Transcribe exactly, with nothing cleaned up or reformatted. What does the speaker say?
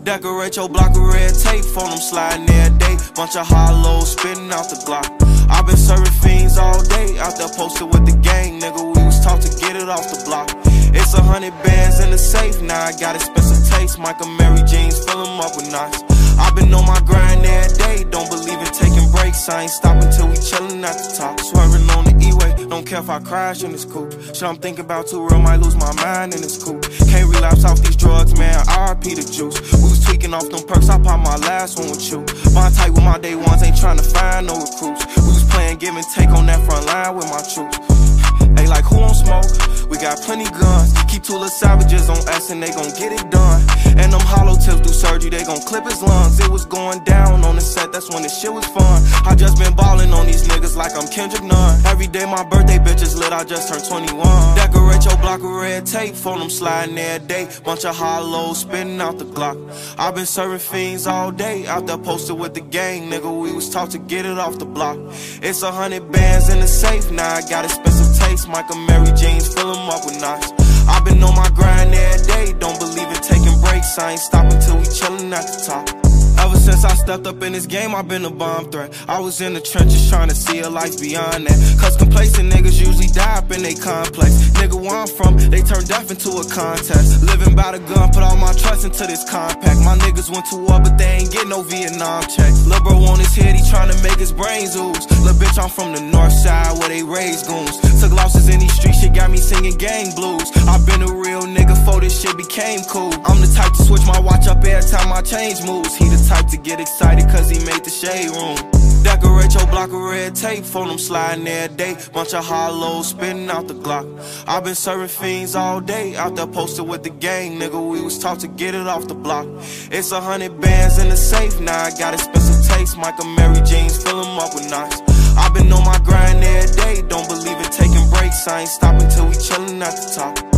Decorate your block with red tape, phone them sliding every day. Bunch of hollows spitting out the Glock. I've been serving fiends all day, out there posted with the gang, nigga. We was taught to get it off the block. It's a hundred bands in the safe, now I got expensive taste. Michael Mary jeans, fill them up with knots. I've been on my grind every day, don't believe in taking breaks. I ain't stopping till we chillin' at the top. Swerving on the E-way, don't care if I crash in this coupe. Shit I'm thinking about too real, might lose my mind in this coupe. Can't relapse off these drugs, man, R I P the juice. We was tweaking off them perks, I popped my last one with you. Bond tight with my day ones, ain't trying to find no recruits. We was playing give and take on that front line with my troops. They like, who on smoke? We got plenty guns. Keep two little savages on us and they gon' get it done. And them hollow tips do surgery, they gon' clip his lungs. It was going down on the set, that's when the shit was fun. I just been ballin' on these niggas like I'm Kendrick Nunn. Every day my birthday bitch is lit, I just turned twenty-one. Decorate your block with red tape, phone them sliding every day. Bunch of hollows spitting out the Glock. I've been serving fiends all day, out there posted with the gang, nigga. We was taught to get it off the block. It's a hundred bands in the safe, now I got expensive taste. Michael Mary jeans, fill them up with knots. I've been on my grind every day, don't believe in taking breaks. I ain't stopping till we chillin' at the top. Ever since I stepped up in this game, I've been a bomb threat. I was in the trenches trying to see a life beyond that. Cause complacent niggas usually die up in they complex. Nigga, where I'm from, they turn death into a contest. Living by the gun, put all my trust into this compact. My niggas went to war, but they ain't get no Vietnam checks. Lil' bro on his head, he tryna make his brains ooze. Lil' bitch, I'm from the north side where they raise goons. Took losses in these streets, shit got me singing gang blues. I've been a real nigga before this shit became cool. I'm the type to switch my watch up every time my change moves. He the type to get excited cause he made the shade room. Decorate your block with red tape, phone them sliding every day. Bunch of hollows spitting out the Glock. I've been serving fiends all day, out there posted with the gang, nigga. We was taught to get it off the block. It's a hundred bands in the safe, now I got expensive taste. Michael Mary jeans, fill them up with knots. I've been on my grind every day, don't believe in taking breaks. I ain't stopping till we chillin' at the top.